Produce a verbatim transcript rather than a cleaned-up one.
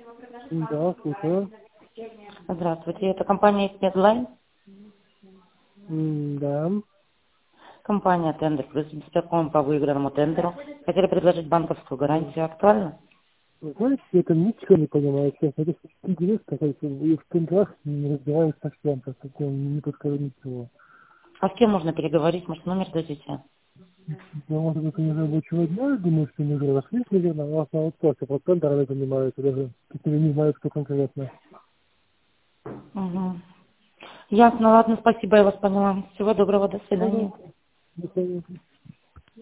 Да, слушаю. Здравствуйте, это компания Медлайн, М, Да. компания Тендер Плюс, институтом по выигранному тендеру. Хотели предложить банковскую гарантию. Актуально? Вы знаете, я там ничего не понимаю, честно. Это интересно, какой-то, и в тендерах не разбираюсь совсем, просто я не подскажу ничего. А с кем можно переговорить? Может, номер дадите? Я, может, это не рабочего дня, думаю, что не говорю, есть, наверное, у вас на аутсорсе по тендерам занимаются даже, если не знаю, кто конкретно. Угу. Ясно, ладно, спасибо, я вас поняла. Всего доброго, до Ну, да. свидания. До свидания.